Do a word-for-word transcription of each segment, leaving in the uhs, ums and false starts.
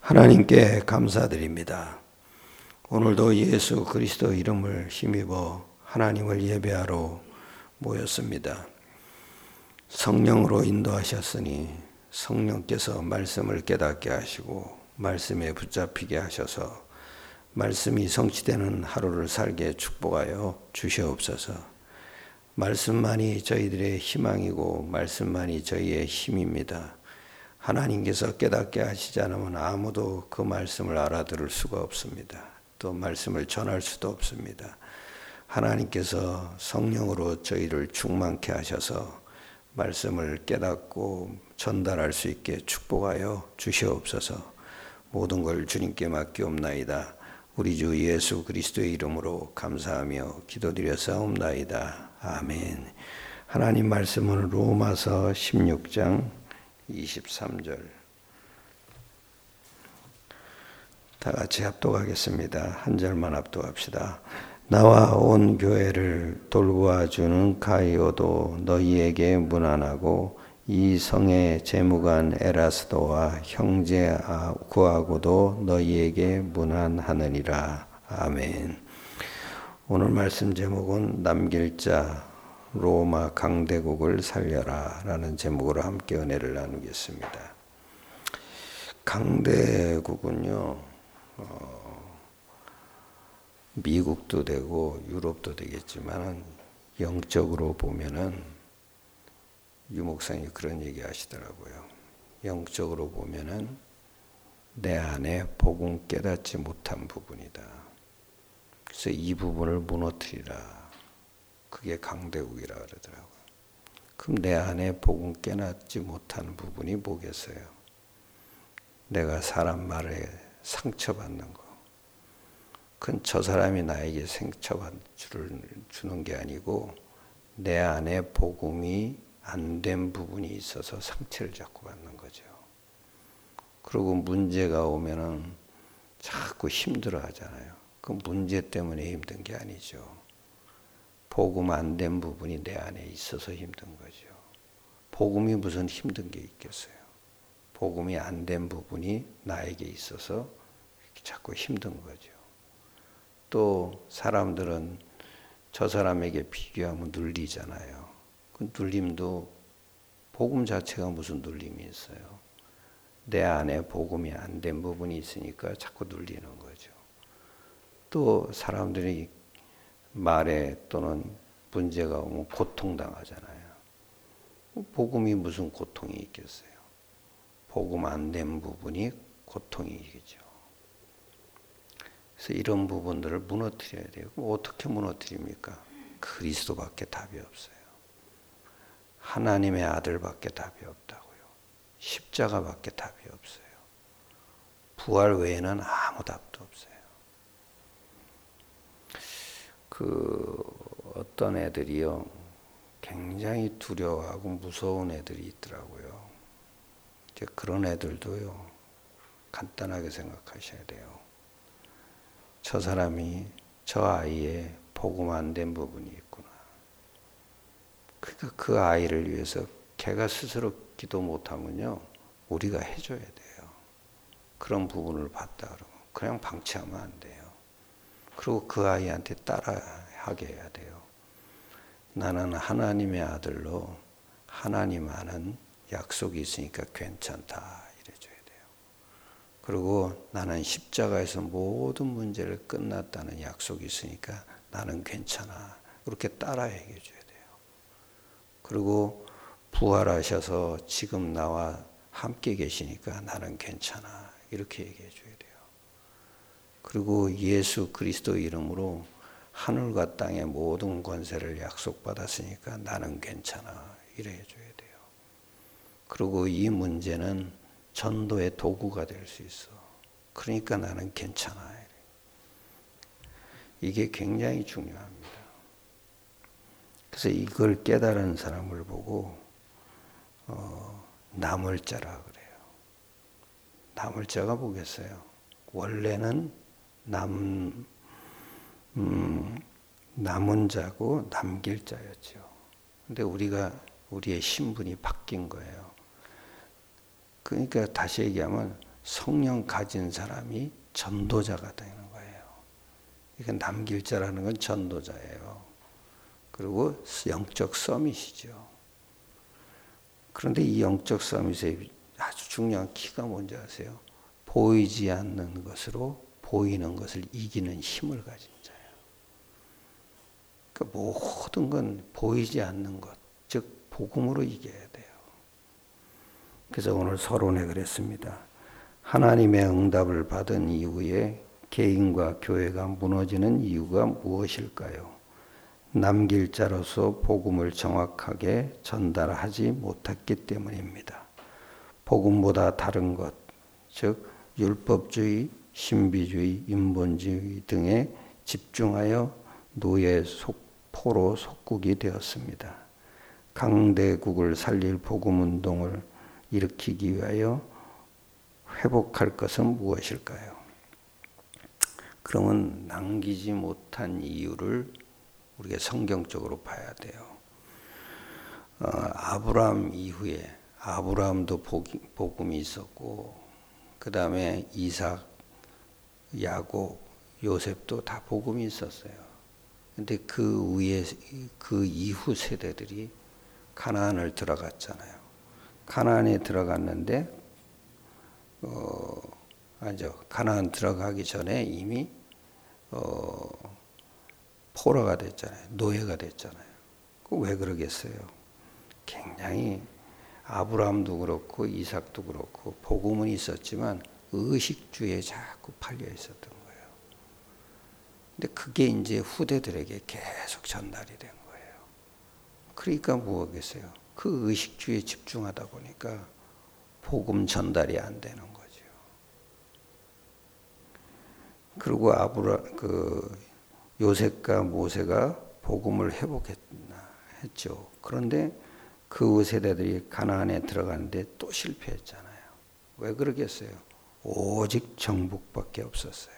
하나님께 감사드립니다. 오늘도 예수 그리스도 이름을 힘입어 하나님을 예배하러 모였습니다. 성령으로 인도하셨으니 성령께서 말씀을 깨닫게 하시고 말씀에 붙잡히게 하셔서 말씀이 성취되는 하루를 살게 축복하여 주시옵소서. 말씀만이 저희들의 희망이고 말씀만이 저희의 힘입니다. 하나님께서 깨닫게 하시지 않으면 아무도 그 말씀을 알아들을 수가 없습니다. 또 말씀을 전할 수도 없습니다. 하나님께서 성령으로 저희를 충만케 하셔서 말씀을 깨닫고 전달할 수 있게 축복하여 주시옵소서. 모든 걸 주님께 맡기옵나이다. 우리 주 예수 그리스도의 이름으로 감사하며 기도드렸사옵나이다. 아멘. 하나님 말씀은 로마서 십육 장 이십삼 절 다 같이 합독하겠습니다. 한 절만 합독합시다. 나와 온 교회를 돌보아주는 가이오도 너희에게 문안하고 이 성의 재무관 에라스도와 형제 구하고도 너희에게 문안하느니라. 아멘. 오늘 말씀 제목은 남길 자 로마 강대국을 살려라 라는 제목으로 함께 은혜를 나누겠습니다. 강대국은요, 어, 미국도 되고 유럽도 되겠지만 영적으로 보면은 유 목사님이 그런 얘기 하시더라고요. 영적으로 보면은 내 안에 복음 깨닫지 못한 부분이다. 그래서 이 부분을 무너뜨리라. 그게 강대국이라 그러더라고요. 그럼 내 안에 복음 깨닫지 못하는 부분이 뭐겠어요? 내가 사람 말에 상처받는 거. 그건 저 사람이 나에게 상처주는 게 아니고 내 안에 복음이 안 된 부분이 있어서 상처를 자꾸 받는 거죠. 그리고 문제가 오면은 자꾸 힘들어 하잖아요. 그 문제 때문에 힘든 게 아니죠. 복음 안 된 부분이 내 안에 있어서 힘든 거죠. 복음이 무슨 힘든 게 있겠어요. 복음이 안 된 부분이 나에게 있어서 자꾸 힘든 거죠. 또 사람들은 저 사람에게 비교하면 눌리잖아요. 그 눌림도 복음 자체가 무슨 눌림이 있어요. 내 안에 복음이 안 된 부분이 있으니까 자꾸 눌리는 거죠. 또 사람들이 말에 또는 문제가 오면 고통당하잖아요. 복음이 무슨 고통이 있겠어요? 복음 안 된 부분이 고통이겠죠. 그래서 이런 부분들을 무너뜨려야 돼요. 그럼 어떻게 무너뜨립니까? 그리스도밖에 답이 없어요. 하나님의 아들밖에 답이 없다고요. 십자가밖에 답이 없어요. 부활 외에는 아무 답도 없어요. 그 어떤 애들이요, 굉장히 두려워하고 무서운 애들이 있더라고요. 이제 그런 애들도요, 간단하게 생각하셔야 돼요. 저 사람이, 저 아이의 복음 안 된 부분이 있구나. 그러니까 그 아이를 위해서 걔가 스스로 기도 못하면요, 우리가 해줘야 돼요. 그런 부분을 봤다 그러면 그냥 방치하면 안 돼요. 그리고 그 아이한테 따라하게 해야 돼요. 나는 하나님의 아들로 하나님 아는 약속이 있으니까 괜찮다 이래줘야 돼요. 그리고 나는 십자가에서 모든 문제를 끝났다는 약속이 있으니까 나는 괜찮아. 그렇게 따라 얘기해 줘야 돼요. 그리고 부활하셔서 지금 나와 함께 계시니까 나는 괜찮아. 이렇게 얘기해 줘야 돼요. 그리고 예수 그리스도 이름으로 하늘과 땅의 모든 권세를 약속받았으니까 나는 괜찮아. 이래 해줘야 돼요. 그리고 이 문제는 전도의 도구가 될 수 있어. 그러니까 나는 괜찮아. 이게 굉장히 중요합니다. 그래서 이걸 깨달은 사람을 보고 어, 남을 자라 그래요. 남을 자가 뭐겠어요? 원래는 남, 음, 남은 자고 남길 자였죠. 근데 우리가 우리의 신분이 바뀐 거예요. 그러니까 다시 얘기하면 성령 가진 사람이 전도자가 되는 거예요. 이게 남길자라는 건 전도자예요. 그리고 영적 서밋이죠. 그런데 이 영적 서밋의 아주 중요한 키가 뭔지 아세요? 보이지 않는 것으로 보이는 것을 이기는 힘을 가진 자예요. 그러니까 모든 건 보이지 않는 것, 즉 복음으로 이겨야 돼요. 그래서 오늘 서론에 그랬습니다. 하나님의 응답을 받은 이후에 개인과 교회가 무너지는 이유가 무엇일까요? 남길 자로서 복음을 정확하게 전달하지 못했기 때문입니다. 복음보다 다른 것, 즉 율법주의, 신비주의, 인본주의 등에 집중하여 노예 포로 속국이 되었습니다. 강대국을 살릴 복음운동을 일으키기 위하여 회복할 것은 무엇일까요? 그러면 남기지 못한 이유를 우리가 성경적으로 봐야 돼요. 어, 아브라함 이후에 아브라함도 복음이 있었고 그 다음에 이삭, 야곱, 요셉도 다 복음이 있었어요. 근데 그 위에 그 이후 세대들이 가나안을 들어갔잖아요. 가나안에 들어갔는데 어, 아니죠. 가나안 들어가기 전에 이미 어, 포로가 됐잖아요. 노예가 됐잖아요. 그 왜 그러겠어요? 굉장히 아브라함도 그렇고 이삭도 그렇고 복음은 있었지만 의식주의에 자꾸 팔려 있었던 거예요. 근데 그게 이제 후대들에게 계속 전달이 된 거예요. 그러니까 뭐겠어요? 그 의식주의에 집중하다 보니까 복음 전달이 안 되는 거죠. 그리고 아브라 그 요셉과 모세가 복음을 회복했죠. 그런데 그 세대들이 가나안에 들어가는데 또 실패했잖아요. 왜 그러겠어요? 오직 정복밖에 없었어요.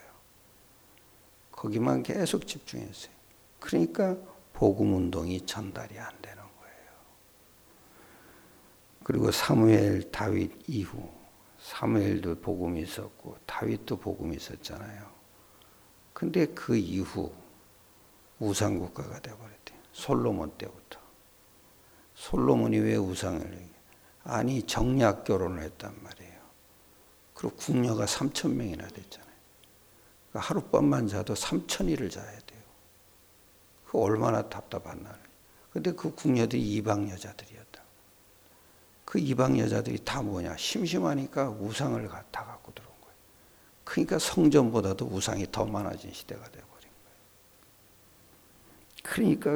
거기만 계속 집중했어요. 그러니까 복음 운동이 전달이 안 되는 거예요. 그리고 사무엘, 다윗 이후 사무엘도 복음이 있었고 다윗도 복음이 있었잖아요. 근데 그 이후 우상국가가 되어버렸대요. 솔로몬 때부터. 솔로몬이 왜 우상을? 아니 정략 결혼을 했단 말이에요. 그리고 궁녀가 삼천 명이나 됐잖아요. 그러니까 하룻밤만 자도 삼천일을 자야 돼요. 그 얼마나 답답한 날. 근데 그 궁녀들이 이방 여자들이었다. 그 이방 여자들이 다 뭐냐? 심심하니까 우상을 다 갖고 들어온 거예요. 그러니까 성전보다도 우상이 더 많아진 시대가 되어버린 거예요. 그러니까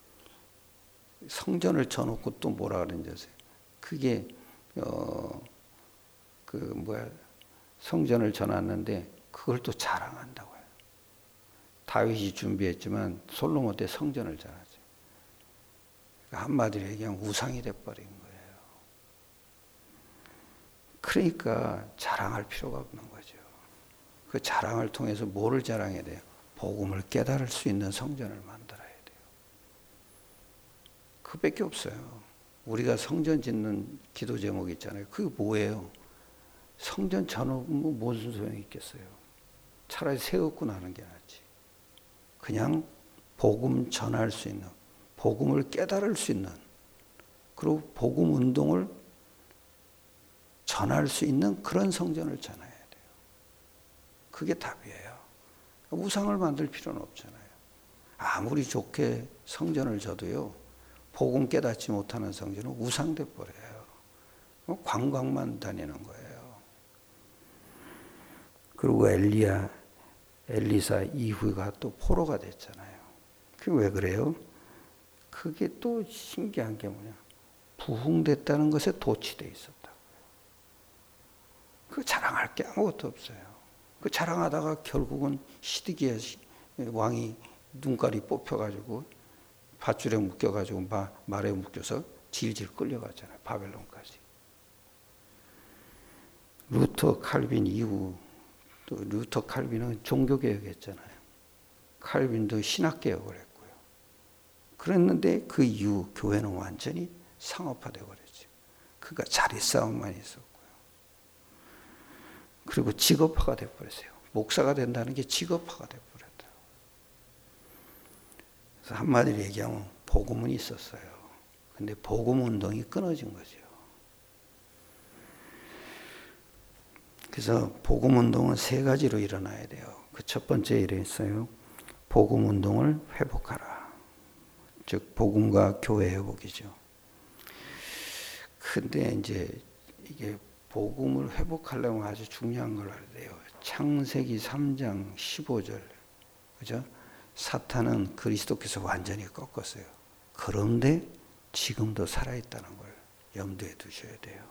성전을 쳐놓고 또 뭐라 그러는지 아세요? 그게 어, 그 뭐야 성전을 쳐놨는데 그걸 또 자랑한다고요. 다윗이 준비했지만 솔로몬 때 성전을 잘하죠. 한마디로 얘기하면 우상이 돼버린 거예요. 그러니까 자랑할 필요가 없는 거죠. 그 자랑을 통해서 뭐를 자랑해야 돼요? 복음을 깨달을 수 있는 성전을 만들어야 돼요. 그밖에 없어요. 우리가 성전 짓는 기도 제목 있잖아요. 그게 뭐예요? 성전 쳐놓으면 무슨 소용이 있겠어요? 차라리 세웠고 나는 게 낫지. 그냥 복음 전할 수 있는, 복음을 깨달을 수 있는, 그리고 복음 운동을 전할 수 있는 그런 성전을 전해야 돼요. 그게 답이에요. 우상을 만들 필요는 없잖아요. 아무리 좋게 성전을 져도요, 복음 깨닫지 못하는 성전은 우상돼 버려요. 관광만 다니는 거예요. 그리고 엘리야, 엘리사 이후가 또 포로가 됐잖아요. 그게 왜 그래요? 그게 또 신기한 게 뭐냐? 부흥됐다는 것에 도취돼 있었다고요. 그 자랑할 게 아무것도 없어요. 그 자랑하다가 결국은 시드기야 왕이 눈깔이 뽑혀가지고 밧줄에 묶여가지고 말에 묶여서 질질 끌려갔잖아요. 바벨론까지. 루터 칼빈 이후 또 루터 칼빈은 종교개혁했잖아요. 칼빈도 신학개혁을 했고요. 그랬는데 그 이후 교회는 완전히 상업화되어 버렸죠. 그러니까 자리 싸움만 있었고요. 그리고 직업화가 돼버렸어요. 목사가 된다는 게 직업화가 돼버렸다. 그래서 한마디로 얘기하면 복음은 있었어요. 근데 복음 운동이 끊어진 거죠. 그래서 복음 운동은 세 가지로 일어나야 돼요. 그 첫 번째 일에 있어요. 복음 운동을 회복하라. 즉 복음과 교회 회복이죠. 근데 이제 이게 복음을 회복하려면 아주 중요한 걸 알아야 돼요. 창세기 삼 장 십오 절. 그죠? 사탄은 그리스도께서 완전히 꺾었어요. 그런데 지금도 살아있다는 걸 염두에 두셔야 돼요.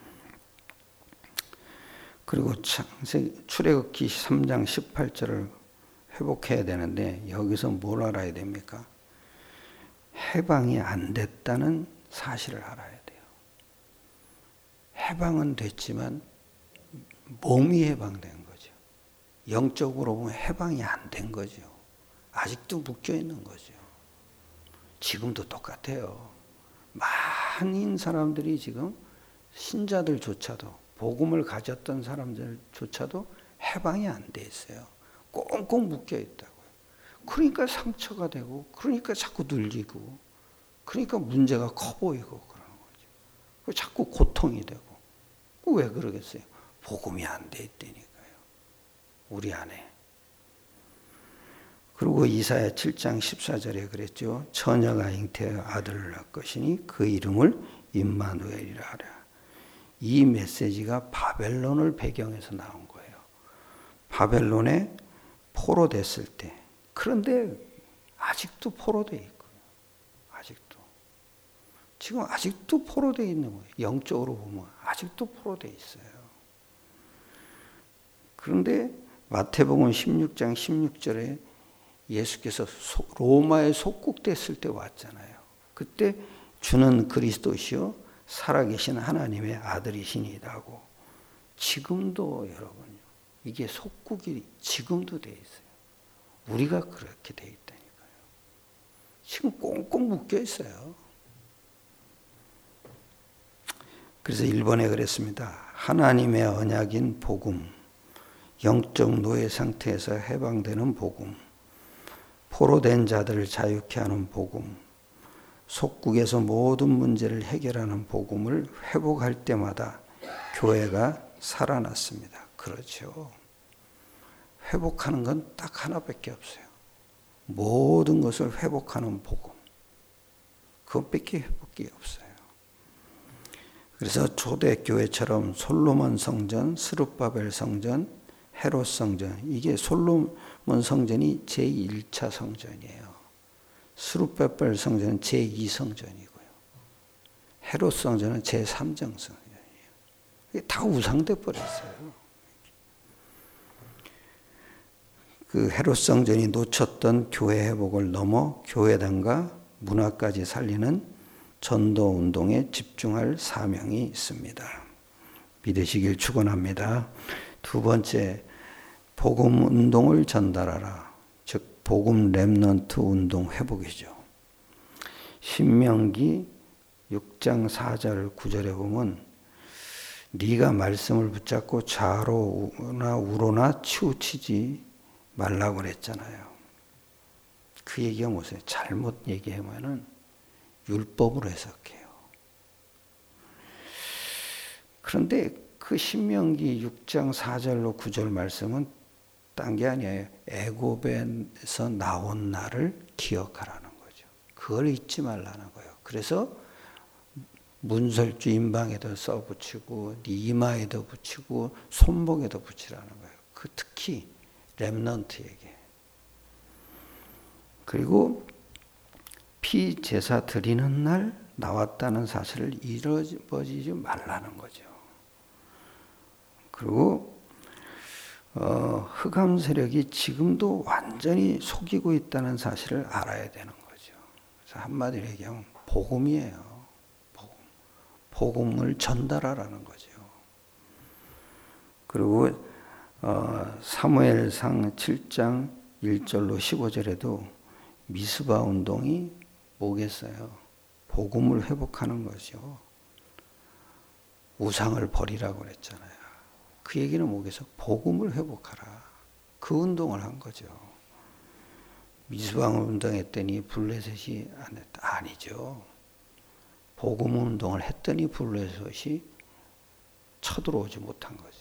그리고 창세기 출애굽기 삼 장 십팔 절을 회복해야 되는데 여기서 뭘 알아야 됩니까? 해방이 안 됐다는 사실을 알아야 돼요. 해방은 됐지만 몸이 해방된 거죠. 영적으로 보면 해방이 안 된 거죠. 아직도 묶여 있는 거죠. 지금도 똑같아요. 많은 사람들이 지금 신자들조차도 복음을 가졌던 사람들조차도 해방이 안 돼 있어요. 꽁꽁 묶여 있다고요. 그러니까 상처가 되고, 그러니까 자꾸 눌리고, 그러니까 문제가 커 보이고 그러는 거죠. 자꾸 고통이 되고. 왜 그러겠어요? 복음이 안 돼 있다니까요. 우리 안에. 그리고 이사야 칠 장 십사 절에 그랬죠. 처녀가 잉태하여 아들을 낳을 것이니 그 이름을 임마누엘이라 하라. 이 메시지가 바벨론을 배경해서 나온 거예요. 바벨론에 포로됐을 때. 그런데 아직도 포로되어 있고요. 아직도. 지금 아직도 포로되어 있는 거예요. 영적으로 보면 아직도 포로되어 있어요. 그런데 마태복음 십육 장 십육 절에 예수께서 로마에 속국됐을 때 왔잖아요. 그때 주는 그리스도시요 살아계신 하나님의 아들이시니라고. 지금도 여러분요. 이게 속국이 지금도 돼 있어요. 우리가 그렇게 돼 있다니까요. 지금 꽁꽁 묶여 있어요. 그래서 일본에 그랬습니다. 하나님의 언약인 복음, 영적 노예 상태에서 해방되는 복음, 포로된 자들을 자유케 하는 복음, 속국에서 모든 문제를 해결하는 복음을 회복할 때마다 교회가 살아났습니다. 그렇죠. 회복하는 건 딱 하나밖에 없어요. 모든 것을 회복하는 복음. 그것밖에 회복이 없어요. 그래서 초대교회처럼 솔로몬 성전, 스룹바벨 성전, 헤롯 성전, 이게 솔로몬 성전이 제일 차 성전이에요. 스룹바벨 성전은 제이 성전이고요. 헤롯 성전은 제삼 장 성전이에요. 이게 다 우상돼 버렸어요. 그 헤롯 성전이 놓쳤던 교회 회복을 넘어 교회당과 문화까지 살리는 전도 운동에 집중할 사명이 있습니다. 믿으시길 축원합니다. 두 번째, 복음 운동을 전달하라. 즉 복음 렘넌트 운동 회복이죠. 신명기 육 장 사 절 구 절에 보면 네가 말씀을 붙잡고 좌로나 우로나 치우치지 말라고 그랬잖아요. 그 얘기가 뭐예요? 잘못 얘기하면은 율법으로 해석해요. 그런데 그 신명기 육 장 사 절로 구 절 말씀은 딴 게 아니에요. 애굽에서 나온 날을 기억하라는 거죠. 그걸 잊지 말라는 거예요. 그래서 문설주 임방에도 써붙이고 네 이마에도 붙이고 손목에도 붙이라는 거예요. 그 특히 렘넌트에게. 그리고 피 제사 드리는 날 나왔다는 사실을 잊어버리지 말라는 거죠. 그리고 어, 흑암 세력이 지금도 완전히 속이고 있다는 사실을 알아야 되는 거죠. 그래서 한마디로 얘기하면 복음이에요. 복음. 복음을 전달하라는 거죠. 그리고 어, 사무엘상 칠 장 일 절로 십오 절에도 미스바 운동이 뭐겠어요? 복음을 회복하는 거죠. 우상을 버리라고 그랬잖아요. 그 얘기는 뭐겠어? 복음을 회복하라. 그 운동을 한 거죠. 미스방 운동했더니 블레셋이 안 했다. 아니죠. 복음 운동을 했더니 블레셋이 쳐들어오지 못한 거죠.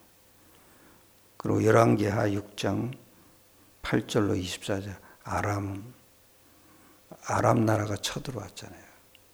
그리고 열왕기하 육 장 팔 절로 이십사 절 아람 아람 나라가 쳐들어왔잖아요.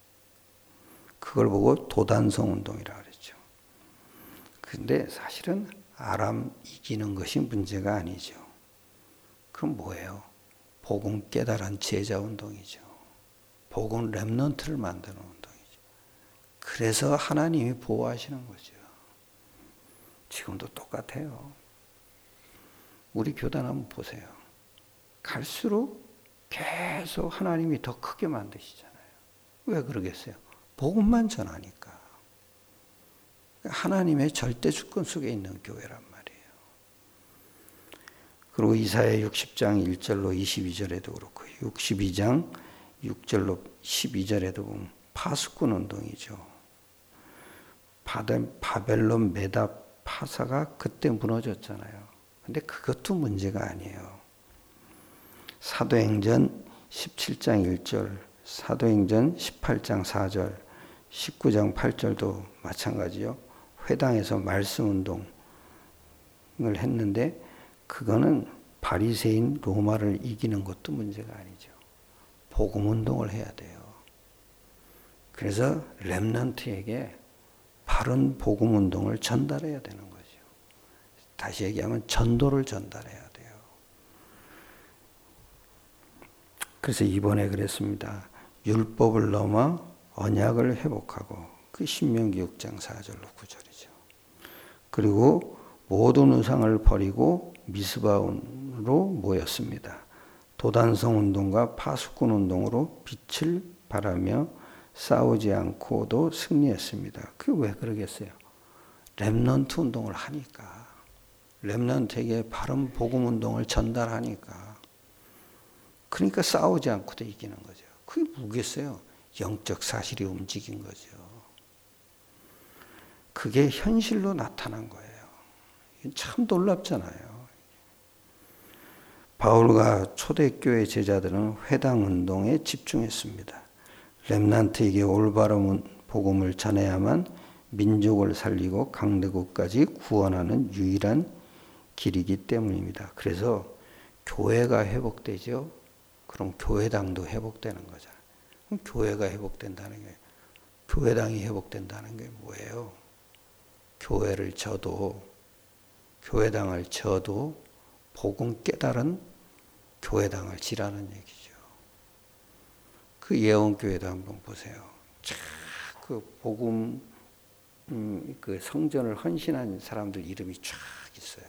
그걸 보고 도단성 운동이라 그랬죠. 근데 사실은 아람 이기는 것이 문제가 아니죠. 그럼 뭐예요? 복음 깨달은 제자 운동이죠. 복음 렘넌트를 만드는 운동이죠. 그래서 하나님이 보호하시는 거죠. 지금도 똑같아요. 우리 교단 한번 보세요. 갈수록 계속 하나님이 더 크게 만드시잖아요. 왜 그러겠어요? 복음만 전하니까. 하나님의 절대 주권 속에 있는 교회란 말이에요. 그리고 이사야 육십 장 일 절로 이십이 절에도 그렇고 육십이 장 육 절로 십이 절에도 보면 파수꾼 운동이죠. 바벨론 메다 파사가 그때 무너졌잖아요. 근데 그것도 문제가 아니에요. 사도행전 십칠 장 일 절, 사도행전 십팔 장 사 절, 십구 장 팔 절도 마찬가지요. 회당에서 말씀 운동을 했는데 그거는 바리새인 로마를 이기는 것도 문제가 아니죠. 복음 운동을 해야 돼요. 그래서 렘넌트에게 바른 복음 운동을 전달해야 되는 거죠. 다시 얘기하면 전도를 전달해야 돼요. 그래서 이번에 그랬습니다. 율법을 넘어 언약을 회복하고 그 신명기 육 장 사 절로 구 절이죠. 그리고 모든 우상을 버리고 미스바운으로 모였습니다. 도단성 운동과 파수꾼 운동으로 빛을 발하며 싸우지 않고도 승리했습니다. 그게 왜 그러겠어요? 렘넌트 운동을 하니까. 렘넌트에게 바른 복음 운동을 전달하니까. 그러니까 싸우지 않고도 이기는 거죠. 그게 뭐겠어요? 영적 사실이 움직인 거죠. 그게 현실로 나타난 거예요. 참 놀랍잖아요. 바울과 초대교회 제자들은 회당 운동에 집중했습니다. 렘넌트에게 올바른 복음을 전해야만 민족을 살리고 강대국까지 구원하는 유일한 길이기 때문입니다. 그래서 교회가 회복되죠. 그럼 교회당도 회복되는 거죠. 그럼 교회가 회복된다는 게, 교회당이 회복된다는 게 뭐예요? 교회를 져도, 교회당을 져도 복음 깨달은 교회당을 지라는 얘기죠. 그 예원교회도 한번 보세요. 참 그 복음 음, 그 성전을 헌신한 사람들 이름이 쫙 있어요.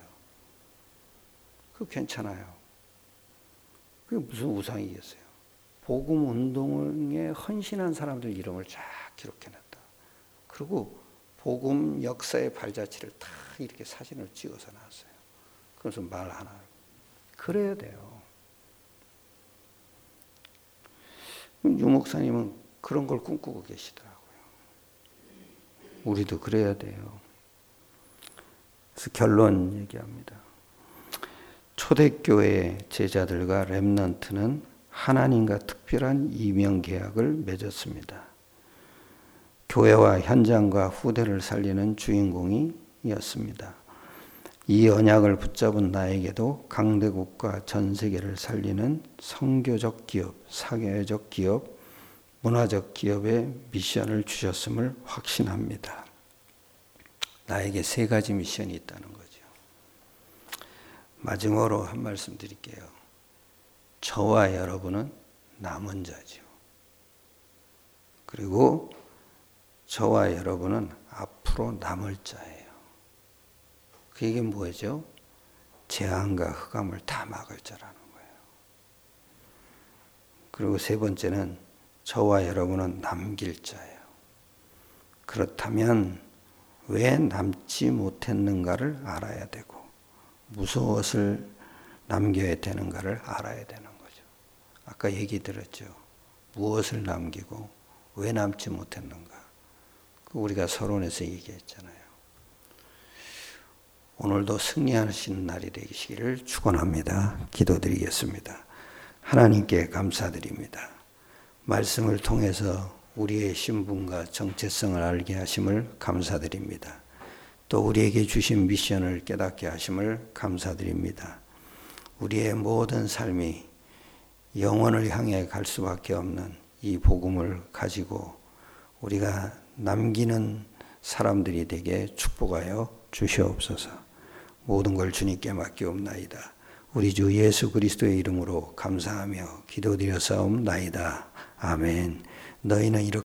그 괜찮아요. 그게 무슨 우상이겠어요? 복음 운동에 헌신한 사람들 이름을 쫙 기록해놨다. 그리고 복음 역사의 발자취를 다 이렇게 사진을 찍어서 놨어요. 그래서 말 하나. 그래야 돼요. 유 목사님은 그런 걸 꿈꾸고 계시더라고요. 우리도 그래야 돼요. 그래서 결론 얘기합니다. 초대교회 제자들과 렘넌트는 하나님과 특별한 이명 계약을 맺었습니다. 교회와 현장과 후대를 살리는 주인공이었습니다. 이 언약을 붙잡은 나에게도 강대국과 전 세계를 살리는 선교적 기업, 사회적 기업, 문화적 기업의 미션을 주셨음을 확신합니다. 나에게 세 가지 미션이 있다는 거죠. 마지막으로 한 말씀 드릴게요. 저와 여러분은 남은 자죠. 그리고 저와 여러분은 앞으로 남을 자예요. 그 얘기는 뭐죠? 재앙과 흑암을 다 막을 자라는 거예요. 그리고 세 번째는 저와 여러분은 남길 자예요. 그렇다면 왜 남지 못했는가를 알아야 되고 무엇을 남겨야 되는가를 알아야 되는 거죠. 아까 얘기 들었죠. 무엇을 남기고 왜 남지 못했는가. 우리가 서론에서 얘기했잖아요. 오늘도 승리하시는 날이 되시기를 축원합니다. 기도드리겠습니다. 하나님께 감사드립니다. 말씀을 통해서 우리의 신분과 정체성을 알게 하심을 감사드립니다. 또 우리에게 주신 미션을 깨닫게 하심을 감사드립니다. 우리의 모든 삶이 영원을 향해 갈 수밖에 없는 이 복음을 가지고 우리가 남기는 사람들이 되게 축복하여 주시옵소서. 모든 걸 주님께 맡기옵나이다. 우리 주 예수 그리스도의 이름으로 감사하며 기도드려 싸움나이다. 아멘. 너희는 이렇게